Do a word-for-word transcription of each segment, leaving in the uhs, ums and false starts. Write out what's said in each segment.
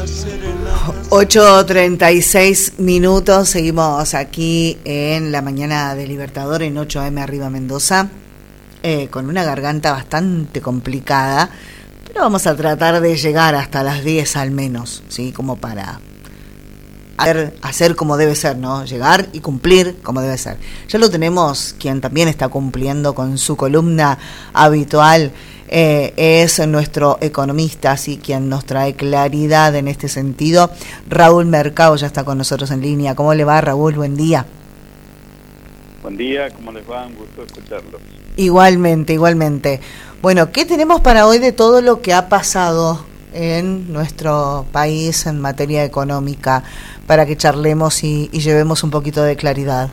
ocho treinta y seis minutos, seguimos aquí en la mañana de Libertador en ocho eme Arriba Mendoza, eh, con una garganta bastante complicada, pero vamos a tratar de llegar hasta las diez al menos, ¿sí? Como para hacer, hacer como debe ser, ¿no? Llegar y cumplir como debe ser. Ya lo tenemos, quien también está cumpliendo con su columna habitual, Eh, es nuestro economista, así quien nos trae claridad en este sentido. Raúl Mercado ya está con nosotros en línea. ¿Cómo le va, Raúl? Buen día. Buen día, ¿cómo les va? Un gusto escucharlos. Igualmente, igualmente. Bueno, ¿qué tenemos para hoy de todo lo que ha pasado en nuestro país en materia económica para que charlemos y, y llevemos un poquito de claridad?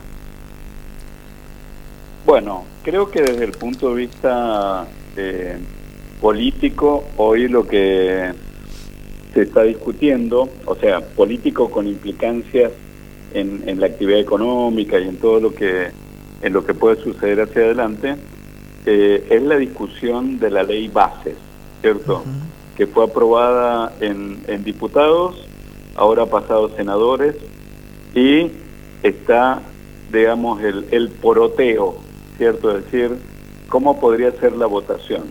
Bueno, creo que desde el punto de vista Eh, político, hoy lo que se está discutiendo, o sea, político con implicancias en, en la actividad económica y en todo lo que en lo que puede suceder hacia adelante, eh, es la discusión de la ley Bases, ¿cierto? Uh-huh. Que fue aprobada en, en diputados, ahora ha pasado a senadores y está, digamos, el, el poroteo, ¿cierto? Es decir, ¿cómo podría ser la votación?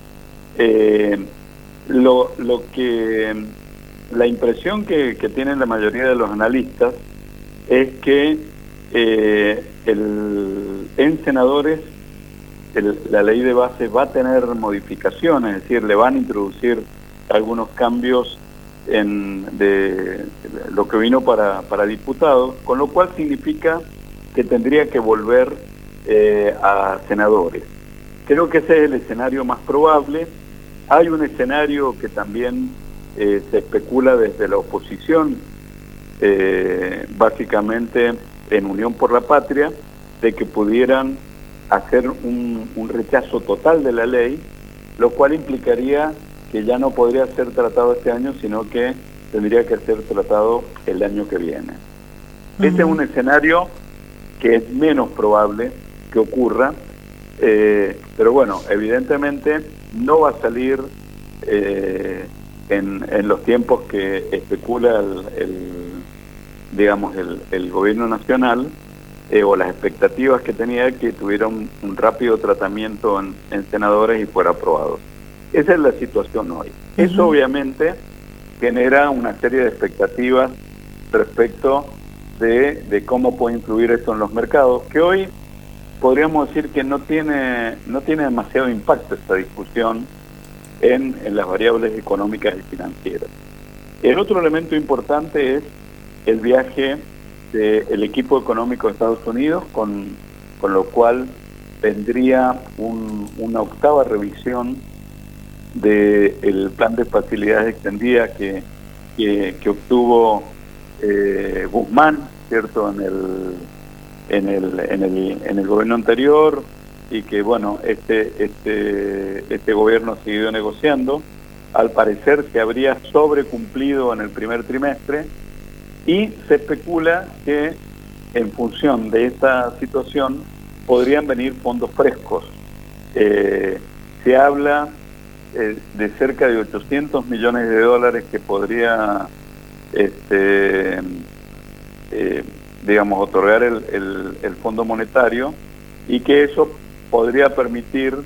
Eh, lo, lo que la impresión que, que tienen la mayoría de los analistas es que eh, el, en senadores el, la ley de base va a tener modificaciones, es decir, le van a introducir algunos cambios en de, de lo que vino para, para diputados, con lo cual significa que tendría que volver eh, a senadores. Creo que ese es el escenario más probable. Hay un escenario que también eh, se especula desde la oposición, eh, básicamente en Unión por la Patria, de que pudieran hacer un, un rechazo total de la ley, lo cual implicaría que ya no podría ser tratado este año, sino que tendría que ser tratado el año que viene. Uh-huh. Este es un escenario que es menos probable que ocurra, Eh, pero bueno, evidentemente no va a salir eh, en, en los tiempos que especula el, el digamos el, el gobierno nacional eh, o las expectativas que tenía, que tuviera un, un rápido tratamiento en, en senadores y fuera aprobado. Esa es la situación hoy. Uh-huh. Eso obviamente genera una serie de expectativas respecto de, de cómo puede influir esto en los mercados, que hoy podríamos decir que no tiene no tiene demasiado impacto esta discusión en, en las variables económicas y financieras. El otro elemento importante es el viaje del equipo económico de Estados Unidos, con, con lo cual vendría un, una octava revisión del plan de facilidades extendidas que, que, que obtuvo eh, Guzmán, ¿cierto?, en el en el en el en el gobierno anterior, y que bueno, este este este gobierno ha seguido negociando. Al parecer se habría sobrecumplido en el primer trimestre y se especula que en función de esta situación podrían venir fondos frescos. Eh, se habla eh, de cerca de ochocientos millones de dólares que podría este eh, digamos, otorgar el, el, el Fondo Monetario, y que eso podría permitir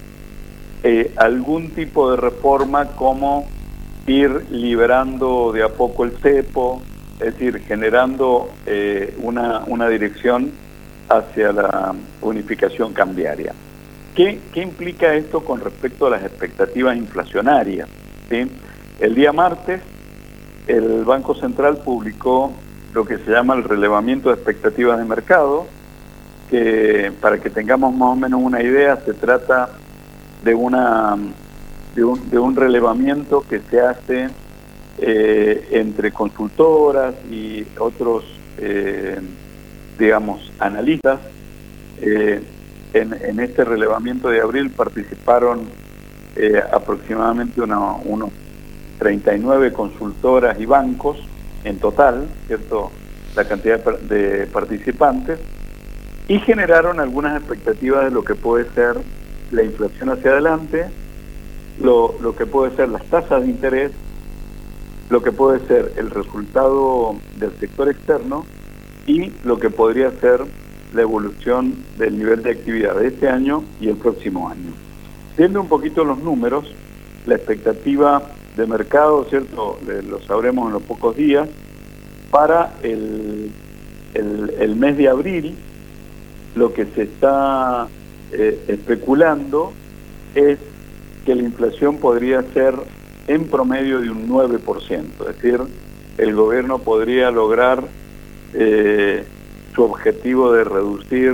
eh, algún tipo de reforma, como ir liberando de a poco el cepo, es decir, generando eh, una, una dirección hacia la unificación cambiaria. ¿Qué, ¿Qué implica esto con respecto a las expectativas inflacionarias? ¿Sí? El día martes, el Banco Central publicó lo que se llama el relevamiento de expectativas de mercado, que para que tengamos más o menos una idea, se trata de una de un, de un relevamiento que se hace eh, entre consultoras y otros eh, digamos analistas. Eh, en, en este relevamiento de abril participaron eh, aproximadamente una, unos treinta y nueve consultoras y bancos en total, ¿cierto?, la cantidad de participantes, y generaron algunas expectativas de lo que puede ser la inflación hacia adelante, lo, lo que puede ser las tasas de interés lo que puede ser el resultado del sector externo y lo que podría ser la evolución del nivel de actividad de este año y el próximo año. Viendo un poquito los números, la expectativa de mercado, ¿cierto?, lo sabremos en los pocos días, para el, el, el mes de abril, lo que se está eh, especulando es que la inflación podría ser en promedio de un nueve por ciento, es decir, el gobierno podría lograr eh, su objetivo de reducir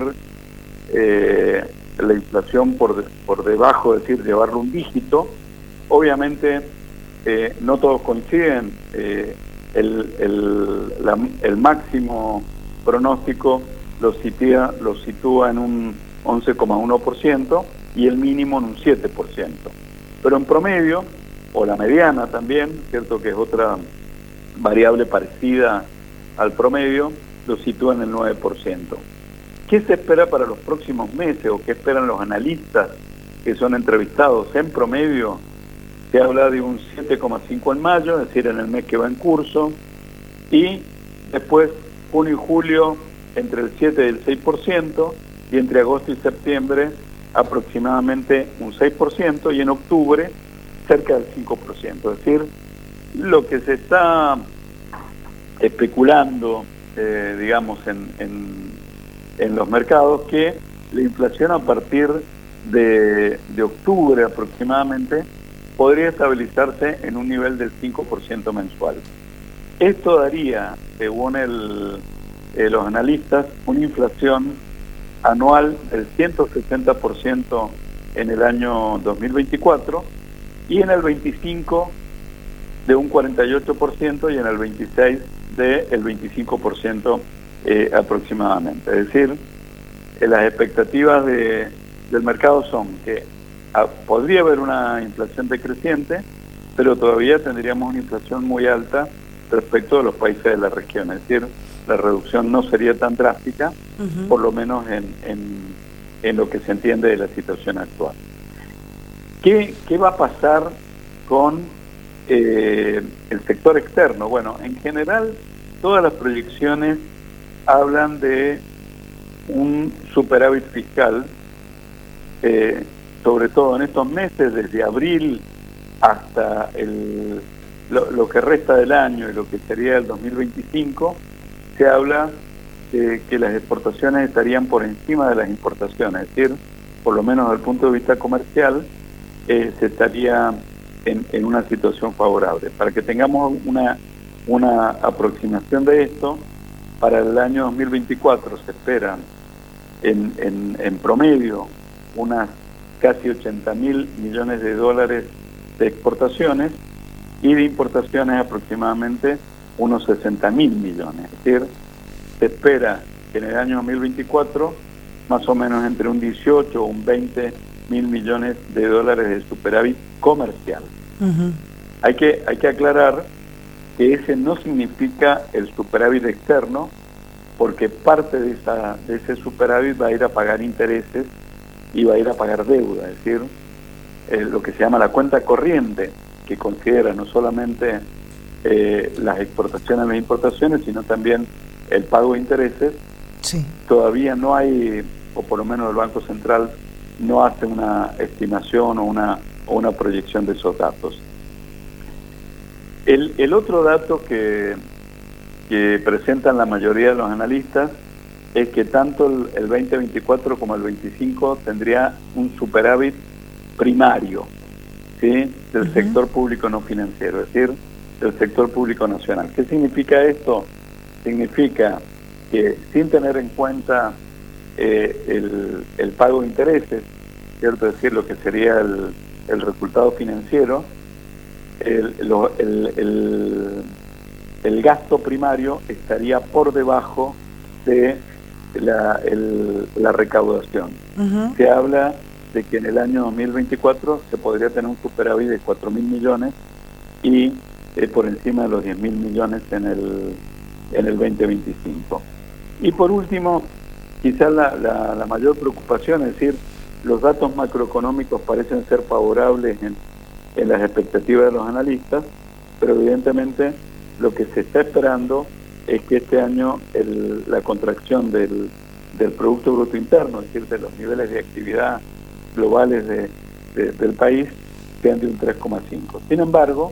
eh, la inflación por, de, por debajo, es decir, llevarlo un dígito. Obviamente eh, no todos coinciden, eh, el, el, la, el máximo pronóstico lo sitúa, lo sitúa en un once coma uno por ciento y el mínimo en un siete por ciento. Pero en promedio, o la mediana también, cierto que es otra variable parecida al promedio, lo sitúa en el nueve por ciento. ¿Qué se espera para los próximos meses o qué esperan los analistas que son entrevistados? En promedio se habla de un siete coma cinco en mayo, es decir, en el mes que va en curso, y después junio y julio entre el siete y el seis por ciento, y entre agosto y septiembre aproximadamente un seis por ciento, y en octubre cerca del cinco por ciento. Es decir, lo que se está especulando, eh, digamos, en, en, en los mercados, que la inflación a partir de, de octubre aproximadamente podría estabilizarse en un nivel del cinco por ciento mensual. Esto daría, según el, eh, los analistas, una inflación anual del ciento sesenta por ciento en el año dos mil veinticuatro y en el veinticinco de un cuarenta y ocho por ciento y en el veintiséis del veinticinco por ciento eh, aproximadamente. Es decir, eh, las expectativas de, del mercado son que ah, podría haber una inflación decreciente, pero todavía tendríamos una inflación muy alta respecto de los países de la región. Es decir, la reducción no sería tan drástica, uh-huh. por lo menos en, en, en lo que se entiende de la situación actual. ¿Qué, qué va a pasar con eh, el sector externo? Bueno, en general, todas las proyecciones hablan de un superávit fiscal, eh, sobre todo en estos meses, desde abril hasta el, lo, lo que resta del año y lo que sería el dos mil veinticinco, se habla de que las exportaciones estarían por encima de las importaciones, es decir, por lo menos desde el punto de vista comercial, eh, se estaría en, en una situación favorable. Para que tengamos una, una aproximación de esto, para el año dos mil veinticuatro se esperan en, en, en promedio unas casi ochenta mil millones de dólares de exportaciones y de importaciones aproximadamente unos sesenta mil millones. Es decir, se espera que en el año dos mil veinticuatro más o menos entre un dieciocho o un veinte mil millones de dólares de superávit comercial. Uh-huh. Hay que, hay que aclarar que ese no significa el superávit externo, porque parte de, esa, de ese superávit va a ir a pagar intereses y va a ir a pagar deuda, es decir, eh, lo que se llama la cuenta corriente, que considera no solamente eh, las exportaciones y las importaciones, sino también el pago de intereses. Sí. Todavía no hay, o por lo menos el Banco Central no hace una estimación o una, o una proyección de esos datos. El, el otro dato que, que presentan la mayoría de los analistas es que tanto el, el veinte veinticuatro como el veinticinco tendría un superávit primario, ¿sí?, del uh-huh. sector público no financiero, es decir, del sector público nacional. ¿Qué significa esto? Significa que sin tener en cuenta eh, el, el pago de intereses, ¿cierto?, es decir, lo que sería el, el resultado financiero, el, lo, el, el, el gasto primario estaría por debajo de la, el, la recaudación. Uh-huh. Se habla de que en el año dos mil veinticuatro se podría tener un superávit de cuatro mil millones y eh, por encima de los diez mil millones en el, en el veinte veinticinco. Y por último, quizás la, la, la mayor preocupación, es decir, los datos macroeconómicos parecen ser favorables en, en las expectativas de los analistas, pero pero evidentemente lo que se está esperando es que este año el, la contracción del, del Producto Bruto Interno, es decir, de los niveles de actividad globales de, de, del país, sean de un tres coma cinco. Sin embargo,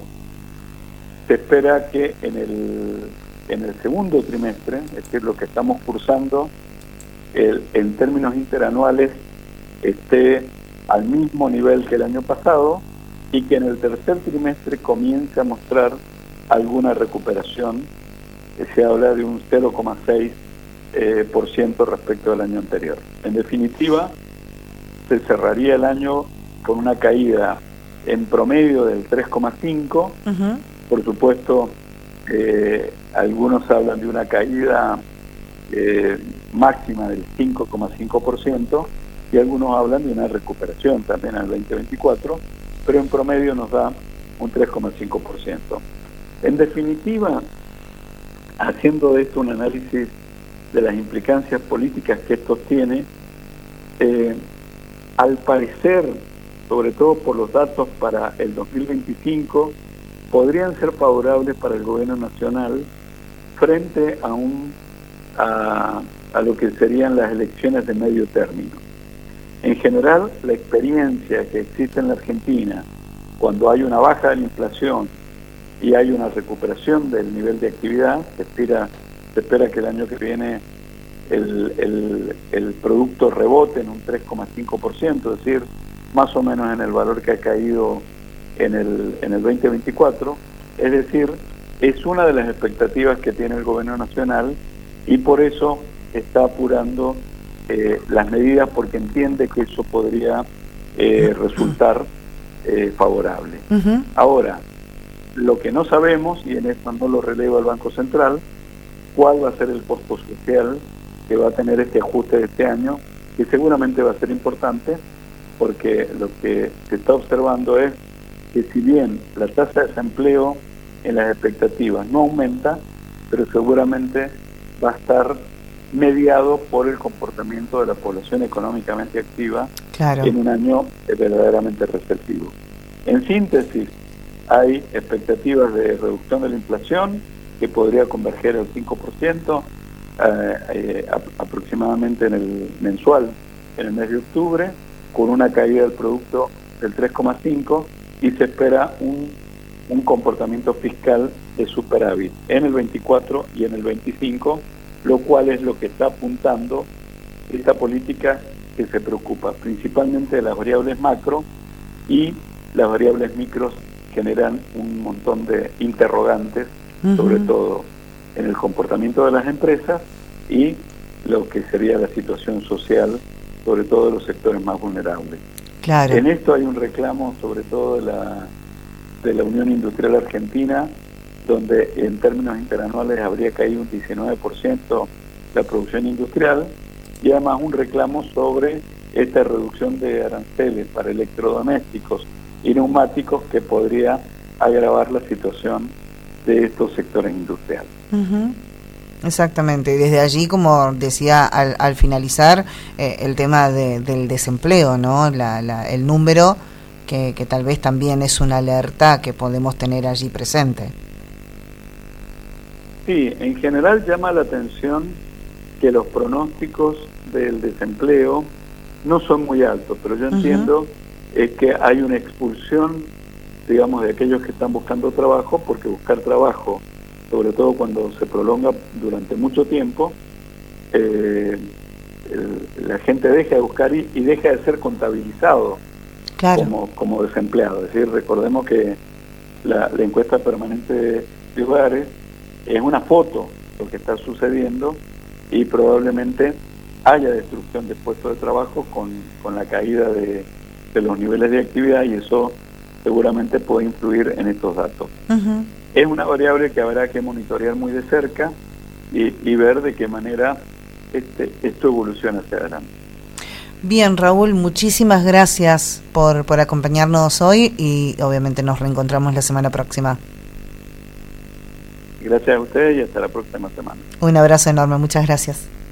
se espera que en el, en el segundo trimestre, es decir, lo que estamos cursando, el, en términos interanuales, esté al mismo nivel que el año pasado y que en el tercer trimestre comience a mostrar alguna recuperación. Se habla de un cero coma seis por ciento respecto al año anterior. En definitiva, se cerraría el año con una caída en promedio del tres coma cinco por ciento. Uh-huh. Por supuesto, eh, algunos hablan de una caída eh, máxima del cinco coma cinco por ciento y algunos hablan de una recuperación también al veinte veinticuatro, pero en promedio nos da un tres coma cinco por ciento. En definitiva, haciendo de esto un análisis de las implicancias políticas que esto tiene, eh, al parecer, sobre todo por los datos para el dos mil veinticinco, podrían ser favorables para el gobierno nacional frente a un a, a lo que serían las elecciones de medio término. En general, la experiencia que existe en la Argentina, cuando hay una baja de la inflación y hay una recuperación del nivel de actividad, se espera, se espera que el año que viene el, el, el producto rebote en un tres coma cinco por ciento, es decir, más o menos en el valor que ha caído en el, en el veinte veinticuatro, es decir, es una de las expectativas que tiene el gobierno nacional y por eso está apurando eh, las medidas porque entiende que eso podría eh, resultar eh, favorable. Uh-huh. Ahora, lo que no sabemos, y en esto no lo releva el Banco Central, cuál va a ser el costo social que va a tener este ajuste de este año, que seguramente va a ser importante, porque lo que se está observando es que si bien la tasa de desempleo en las expectativas no aumenta, pero seguramente va a estar mediado por el comportamiento de la población económicamente activa, claro, en un año verdaderamente recesivo. En síntesis, hay expectativas de reducción de la inflación que podría converger al cinco por ciento eh, eh, aproximadamente en el mensual en el mes de octubre, con una caída del producto del tres coma cinco por ciento y se espera un, un comportamiento fiscal de superávit en el veinticuatro y en el veinticinco, lo cual es lo que está apuntando esta política que se preocupa principalmente de las variables macro, y las variables micros generan un montón de interrogantes, uh-huh, sobre todo en el comportamiento de las empresas y lo que sería la situación social, sobre todo de los sectores más vulnerables. Claro. En esto hay un reclamo sobre todo de la, de la Unión Industrial Argentina, donde en términos interanuales habría caído un diecinueve por ciento la producción industrial, y además un reclamo sobre esta reducción de aranceles para electrodomésticos y neumáticos que podría agravar la situación de estos sectores industriales. Uh-huh. Exactamente, y desde allí, como decía al, al finalizar, eh, el tema de, del desempleo, ¿no? La, la, el número que, que tal vez también es una alerta que podemos tener allí presente. Sí, en general llama la atención que los pronósticos del desempleo no son muy altos, pero yo entiendo uh-huh. es que hay una expulsión, digamos, de aquellos que están buscando trabajo, porque buscar trabajo, sobre todo cuando se prolonga durante mucho tiempo, eh, el, la gente deja de buscar y, y deja de ser contabilizado, claro, como, como desempleado. Es decir, recordemos que la, la encuesta permanente de hogares es una foto de lo que está sucediendo y probablemente haya destrucción de puestos de trabajo con, con la caída de, de los niveles de actividad, y eso seguramente puede influir en estos datos. Uh-huh. Es una variable que habrá que monitorear muy de cerca y, y ver de qué manera este, esto evoluciona hacia adelante. Bien, Raúl, muchísimas gracias por, por acompañarnos hoy y obviamente nos reencontramos la semana próxima. Gracias a ustedes y hasta la próxima semana. Un abrazo enorme, muchas gracias.